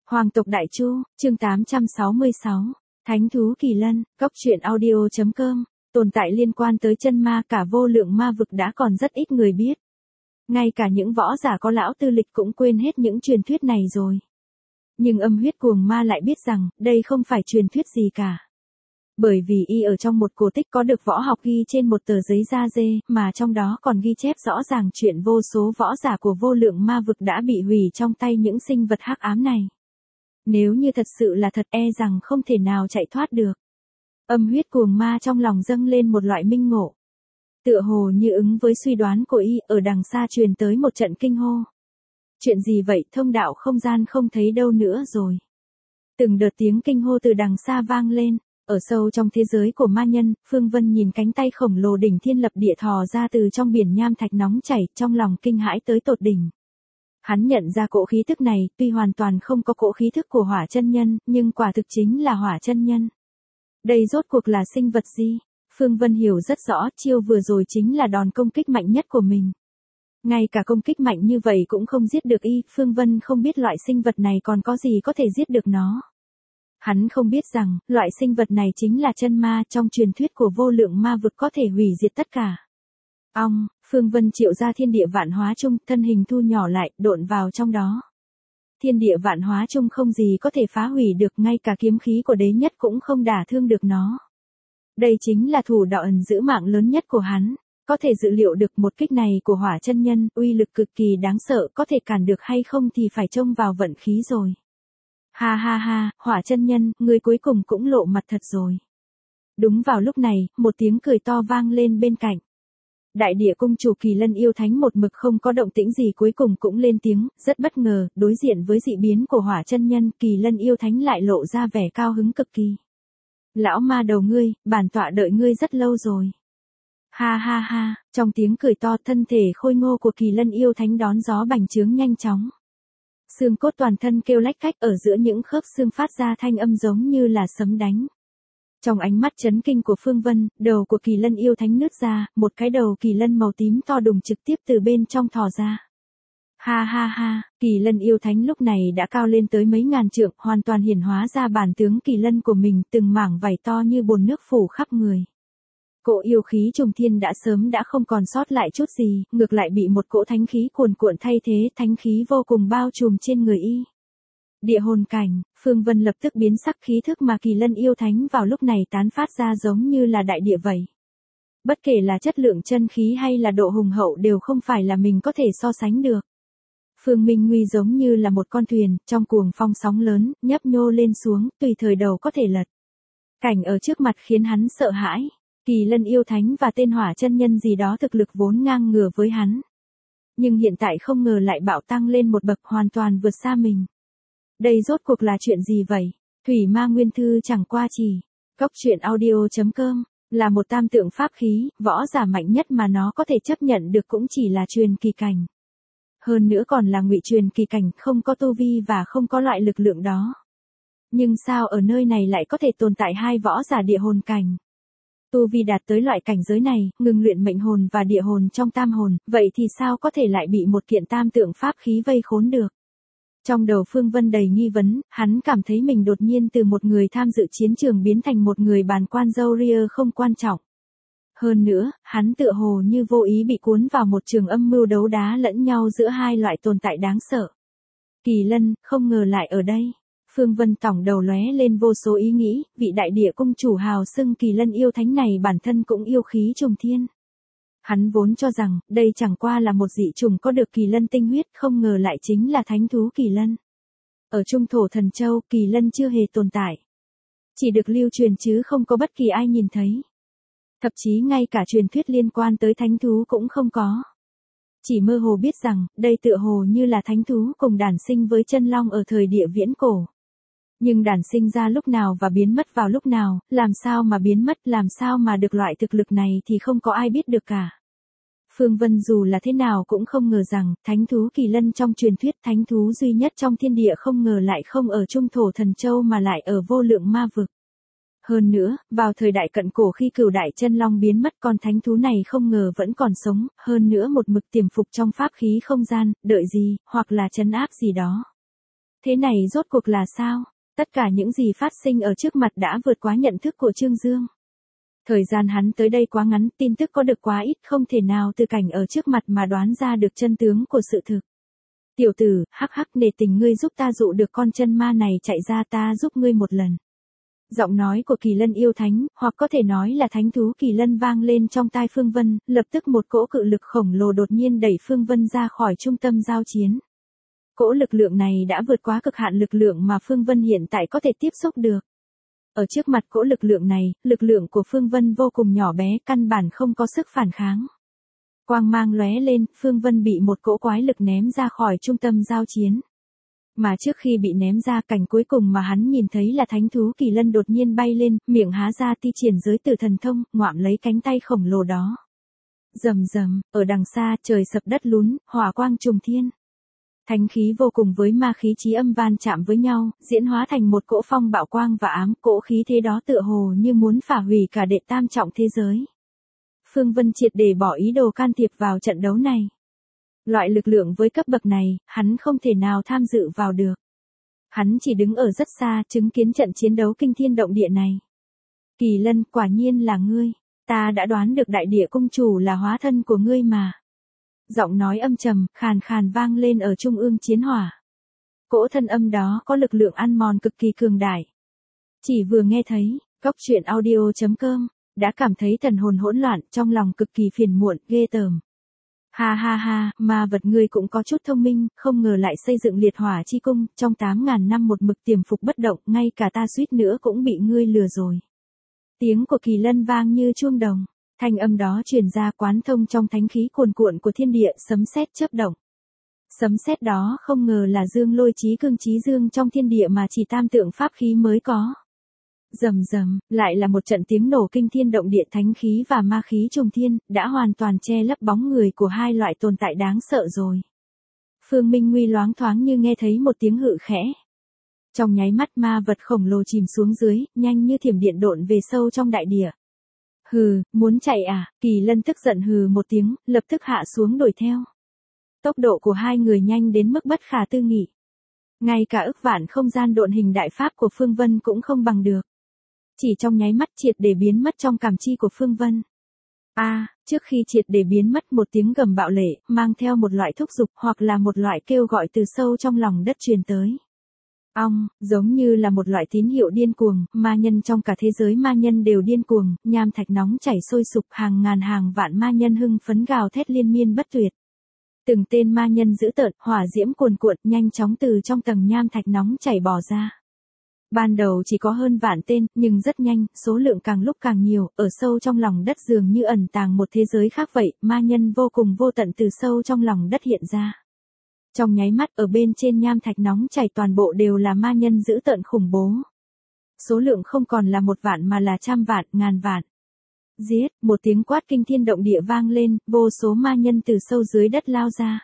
Hoàng tộc Đại Chu, chương 866, Thánh thú Kỳ Lân, Cốc truyện audio.com, tồn tại liên quan tới chân ma cả vô lượng ma vực đã còn rất ít người biết. Ngay cả những võ giả có lão tư lịch cũng quên hết những truyền thuyết này rồi. Nhưng âm huyết cuồng ma lại biết rằng, đây không phải truyền thuyết gì cả. Bởi vì y ở trong một cổ tích có được võ học ghi trên một tờ giấy da dê, mà trong đó còn ghi chép rõ ràng chuyện vô số võ giả của vô lượng ma vực đã bị hủy trong tay những sinh vật hắc ám này. Nếu như thật sự là thật rằng không thể nào chạy thoát được. Âm huyết cuồng ma trong lòng dâng lên một loại minh ngộ. Tựa hồ như ứng với suy đoán của y, ở đằng xa truyền tới một trận kinh hô. Chuyện gì vậy, thông đạo không gian không thấy đâu nữa rồi. Từng đợt tiếng kinh hô từ đằng xa vang lên. Ở sâu trong thế giới của ma nhân, Phương Vân nhìn cánh tay khổng lồ đỉnh thiên lập địa thò ra từ trong biển nham thạch nóng chảy, trong lòng kinh hãi tới tột đỉnh. Hắn nhận ra cỗ khí thức này, tuy hoàn toàn không có cỗ khí thức của hỏa chân nhân, nhưng quả thực chính là hỏa chân nhân. Đây rốt cuộc là sinh vật gì? Phương Vân hiểu rất rõ, chiêu vừa rồi chính là đòn công kích mạnh nhất của mình. Ngay cả công kích mạnh như vậy cũng không giết được y, Phương Vân không biết loại sinh vật này còn có gì có thể giết được nó. Hắn không biết rằng, loại sinh vật này chính là chân ma trong truyền thuyết của vô lượng ma vực có thể hủy diệt tất cả. Phương Vân triệu ra thiên địa vạn hóa chung, thân hình thu nhỏ lại, độn vào trong đó. Thiên địa vạn hóa chung không gì có thể phá hủy được, ngay cả kiếm khí của đế nhất cũng không đả thương được nó. Đây chính là thủ đoạn ẩn giữ mạng lớn nhất của hắn. Có thể dự liệu được một kích này của hỏa chân nhân, uy lực cực kỳ đáng sợ, có thể cản được hay không thì phải trông vào vận khí rồi. Ha ha ha, hỏa chân nhân, người cuối cùng cũng lộ mặt thật rồi. Đúng vào lúc này, một tiếng cười to vang lên bên cạnh. Đại địa cung chủ Kỳ Lân yêu thánh một mực không có động tĩnh gì cuối cùng cũng lên tiếng, rất bất ngờ, đối diện với dị biến của hỏa chân nhân, Kỳ Lân yêu thánh lại lộ ra vẻ cao hứng cực kỳ. Lão ma đầu ngươi, bản tọa đợi ngươi rất lâu rồi. Ha ha ha, trong tiếng cười to thân thể khôi ngô của Kỳ Lân yêu thánh đón gió bành trướng nhanh chóng. Xương cốt toàn thân kêu lách cách, ở giữa những khớp xương phát ra thanh âm giống như là sấm đánh. Trong ánh mắt chấn kinh của Phương Vân, đầu của Kỳ Lân yêu thánh nứt ra, một cái đầu Kỳ Lân màu tím to đùng trực tiếp từ bên trong thò ra. Ha ha ha, Kỳ Lân yêu thánh lúc này đã cao lên tới mấy ngàn trượng, hoàn toàn hiển hóa ra bản tướng Kỳ Lân của mình, từng mảng vảy to như bồn nước phủ khắp người. Cỗ yêu khí trùng thiên đã sớm đã không còn sót lại chút gì, ngược lại bị một cỗ thánh khí cuồn cuộn thay thế, thánh khí vô cùng bao trùm trên người y. Địa hồn cảnh, Phương Vân lập tức biến sắc, khí thức mà Kỳ Lân yêu thánh vào lúc này tán phát ra giống như là đại địa vậy. Bất kể là chất lượng chân khí hay là độ hùng hậu đều không phải là mình có thể so sánh được. Phương Minh Nguy giống như là một con thuyền, trong cuồng phong sóng lớn, nhấp nhô lên xuống, tùy thời đầu có thể lật. Cảnh ở trước mặt khiến hắn sợ hãi. Kỳ Lân yêu thánh và tên hỏa chân nhân gì đó thực lực vốn ngang ngửa với hắn. Nhưng hiện tại không ngờ lại bạo tăng lên một bậc, hoàn toàn vượt xa mình. Đây rốt cuộc là chuyện gì vậy? Thủy Ma Nguyên Thư chẳng qua chỉ. Cốc truyện audio.com, là một tam tượng pháp khí, võ giả mạnh nhất mà nó có thể chấp nhận được cũng chỉ là truyền kỳ cảnh. Hơn nữa còn là ngụy truyền kỳ cảnh, không có tu vi và không có loại lực lượng đó. Nhưng sao ở nơi này lại có thể tồn tại hai võ giả địa hồn cảnh? Tu vi đạt tới loại cảnh giới này, ngừng luyện mệnh hồn và địa hồn trong tam hồn, vậy thì sao có thể lại bị một kiện tam tượng pháp khí vây khốn được? Trong đầu Phương Vân đầy nghi vấn, hắn cảm thấy mình đột nhiên từ một người tham dự chiến trường biến thành một người bàn quan râu ria không quan trọng. Hơn nữa, hắn tựa hồ như vô ý bị cuốn vào một trường âm mưu đấu đá lẫn nhau giữa hai loại tồn tại đáng sợ. Kỳ Lân, không ngờ lại ở đây. Phương Vân tổng đầu lóe lên vô số ý nghĩ, vị đại địa cung chủ hào xưng Kỳ Lân yêu thánh này bản thân cũng yêu khí trùng thiên. Hắn vốn cho rằng, đây chẳng qua là một dị trùng có được Kỳ Lân tinh huyết, không ngờ lại chính là thánh thú Kỳ Lân. Ở Trung Thổ Thần Châu, Kỳ Lân chưa hề tồn tại. Chỉ được lưu truyền chứ không có bất kỳ ai nhìn thấy. Thậm chí ngay cả truyền thuyết liên quan tới thánh thú cũng không có. Chỉ mơ hồ biết rằng, đây tựa hồ như là thánh thú cùng đản sinh với chân long ở thời địa viễn cổ. Nhưng đản sinh ra lúc nào và biến mất vào lúc nào, làm sao mà biến mất, làm sao mà được loại thực lực này thì không có ai biết được cả. Phương Vân dù là thế nào cũng không ngờ rằng, thánh thú Kỳ Lân trong truyền thuyết, thánh thú duy nhất trong thiên địa không ngờ lại không ở Trung Thổ Thần Châu mà lại ở vô lượng ma vực. Hơn nữa, vào thời đại cận cổ khi Cửu Đại Chân Long biến mất, con thánh thú này không ngờ vẫn còn sống, hơn nữa một mực tiềm phục trong pháp khí không gian, đợi gì, hoặc là trấn áp gì đó. Thế này rốt cuộc là sao? Tất cả những gì phát sinh ở trước mặt đã vượt quá nhận thức của Trương Dương. Thời gian hắn tới đây quá ngắn, tin tức có được quá ít, không thể nào từ cảnh ở trước mặt mà đoán ra được chân tướng của sự thực. Tiểu tử, hắc hắc, nể tình ngươi giúp ta dụ được con chân ma này chạy ra, ta giúp ngươi một lần. Giọng nói của Kỳ Lân yêu thánh, hoặc có thể nói là thánh thú Kỳ Lân vang lên trong tai Phương Vân, lập tức một cỗ cự lực khổng lồ đột nhiên đẩy Phương Vân ra khỏi trung tâm giao chiến. Cỗ lực lượng này đã vượt quá cực hạn lực lượng mà Phương Vân hiện tại có thể tiếp xúc được. Ở trước mặt cỗ lực lượng này, lực lượng của Phương Vân vô cùng nhỏ bé, căn bản không có sức phản kháng. Quang mang lóe lên, Phương Vân bị một cỗ quái lực ném ra khỏi trung tâm giao chiến. Mà trước khi bị ném ra, cảnh cuối cùng mà hắn nhìn thấy là thánh thú Kỳ Lân đột nhiên bay lên, miệng há ra thi triển giới tử thần thông, ngoạm lấy cánh tay khổng lồ đó. Rầm rầm, ở đằng xa, trời sập đất lún, hỏa quang trùng thiên. Thánh khí vô cùng với ma khí chí âm van chạm với nhau, diễn hóa thành một cỗ phong bạo quang và ám, cỗ khí thế đó tựa hồ như muốn phá hủy cả đệ tam trọng thế giới. Phương Vân triệt để bỏ ý đồ can thiệp vào trận đấu này. Loại lực lượng với cấp bậc này, hắn không thể nào tham dự vào được. Hắn chỉ đứng ở rất xa, chứng kiến trận chiến đấu kinh thiên động địa này. Kỳ Lân, quả nhiên là ngươi. Ta đã đoán được đại địa cung chủ là hóa thân của ngươi mà. Giọng nói âm trầm, khàn khàn vang lên ở trung ương chiến hỏa. Cỗ thân âm đó có lực lượng ăn mòn cực kỳ cường đại. Chỉ vừa nghe thấy, goctruyện.audio.com, đã cảm thấy thần hồn hỗn loạn, trong lòng cực kỳ phiền muộn, ghê tởm. Ha ha ha, ma vật ngươi cũng có chút thông minh, không ngờ lại xây dựng liệt hỏa chi cung, trong 8.000 năm một mực tiềm phục bất động, ngay cả ta suýt nữa cũng bị ngươi lừa rồi. Tiếng của Kỳ Lân vang như chuông đồng, thanh âm đó truyền ra quán thông trong thánh khí cuồn cuộn của thiên địa, sấm sét chớp động. Sấm sét đó không ngờ là dương lôi chí cương chí dương trong thiên địa mà chỉ tam tượng pháp khí mới có. Rầm rầm, lại là một trận tiếng nổ kinh thiên động địa, thánh khí và ma khí trùng thiên, đã hoàn toàn che lấp bóng người của hai loại tồn tại đáng sợ rồi. Phương Minh Nguy loáng thoáng như nghe thấy một tiếng hự khẽ. Trong nháy mắt ma vật khổng lồ chìm xuống dưới, nhanh như thiểm điện độn về sâu trong đại địa. Hừ, muốn chạy à? Kỳ Lân tức giận hừ một tiếng, lập tức hạ xuống đuổi theo. Tốc độ của hai người nhanh đến mức bất khả tư nghị. Ngay cả ức vạn không gian độn hình đại pháp của Phương Vân cũng không bằng được. Chỉ trong nháy mắt triệt để biến mất trong cảm chi của Phương Vân. Trước khi triệt để biến mất, một tiếng gầm bạo lệ, mang theo một loại thúc giục hoặc là một loại kêu gọi từ sâu trong lòng đất truyền tới. Giống như là một loại tín hiệu điên cuồng, ma nhân trong cả thế giới ma nhân đều điên cuồng, nham thạch nóng chảy sôi sục, hàng ngàn hàng vạn ma nhân hưng phấn gào thét liên miên bất tuyệt. Từng tên ma nhân dữ tợn, hỏa diễm cuồn cuộn, nhanh chóng từ trong tầng nham thạch nóng chảy bò ra. Ban đầu chỉ có hơn vạn tên, nhưng rất nhanh, số lượng càng lúc càng nhiều, ở sâu trong lòng đất dường như ẩn tàng một thế giới khác vậy, ma nhân vô cùng vô tận từ sâu trong lòng đất hiện ra. Trong nháy mắt, ở bên trên nham thạch nóng chảy toàn bộ đều là ma nhân dữ tợn khủng bố. Số lượng không còn là 1 vạn mà là trăm vạn, ngàn vạn. Giết, một tiếng quát kinh thiên động địa vang lên, vô số ma nhân từ sâu dưới đất lao ra.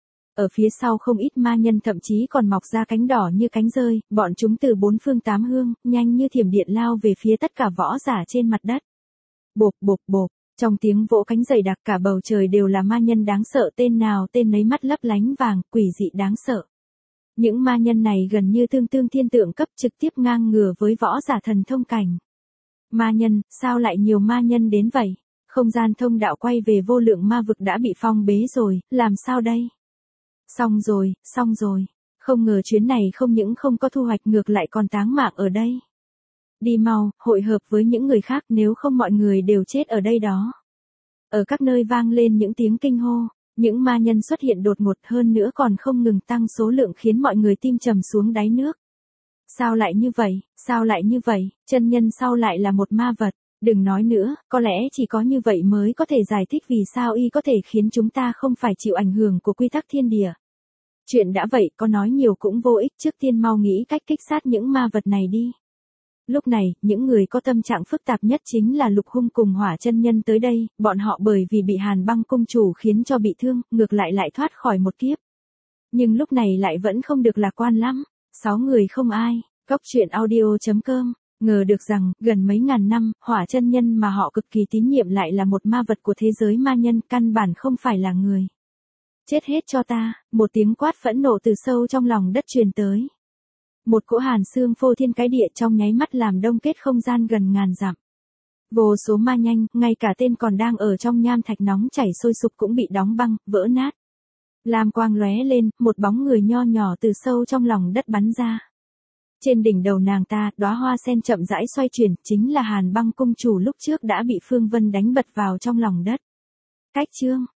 Ở phía sau không ít ma nhân thậm chí còn mọc ra cánh đỏ như cánh rơi, bọn chúng từ 4 phương 8 hướng, nhanh như thiểm điện lao về phía tất cả võ giả trên mặt đất. Bộp bộp bộp, trong tiếng vỗ cánh dày đặc cả bầu trời đều là ma nhân đáng sợ, tên nào tên nấy mắt lấp lánh vàng, quỷ dị đáng sợ. Những ma nhân này gần như tương thiên tượng cấp, trực tiếp ngang ngửa với võ giả thần thông cảnh. Ma nhân, sao lại nhiều ma nhân đến vậy? Không gian thông đạo quay về vô lượng ma vực đã bị phong bế rồi, làm sao đây? Xong rồi, không ngờ chuyến này không những không có thu hoạch ngược lại còn táng mạng ở đây. Đi mau, hội hợp với những người khác, nếu không mọi người đều chết ở đây đó. Ở các nơi vang lên những tiếng kinh hô, những ma nhân xuất hiện đột ngột, hơn nữa còn không ngừng tăng số lượng, khiến mọi người tim trầm xuống đáy nước. Sao lại như vậy, chân nhân sau lại là một ma vật. Đừng nói nữa, có lẽ chỉ có như vậy mới có thể giải thích vì sao y có thể khiến chúng ta không phải chịu ảnh hưởng của quy tắc thiên địa. Chuyện đã vậy, có nói nhiều cũng vô ích, trước tiên mau nghĩ cách kích sát những ma vật này đi. Lúc này, những người có tâm trạng phức tạp nhất chính là Lục Hung cùng Hỏa chân nhân tới đây, bọn họ bởi vì bị Hàn Băng cung chủ khiến cho bị thương, ngược lại thoát khỏi một kiếp. Nhưng lúc này lại vẫn không được lạc quan lắm. 6 người không ai, goctruyện.audio.com. Ngờ được rằng, gần mấy ngàn năm, Hỏa chân nhân mà họ cực kỳ tín nhiệm lại là một ma vật của thế giới ma nhân, căn bản không phải là người. Chết hết cho ta, một tiếng quát phẫn nộ từ sâu trong lòng đất truyền tới. Một cỗ hàn xương phô thiên cái địa trong nháy mắt làm đông kết không gian gần ngàn dặm. Vô số ma nhanh, ngay cả tên còn đang ở trong nham thạch nóng chảy sôi sục cũng bị đóng băng, vỡ nát. Lam quang lóe lên, một bóng người nho nhỏ từ sâu trong lòng đất bắn ra. Trên đỉnh đầu nàng ta, đóa hoa sen chậm rãi xoay chuyển, chính là Hàn Băng cung chủ lúc trước đã bị Phương Vân đánh bật vào trong lòng đất. Cách chương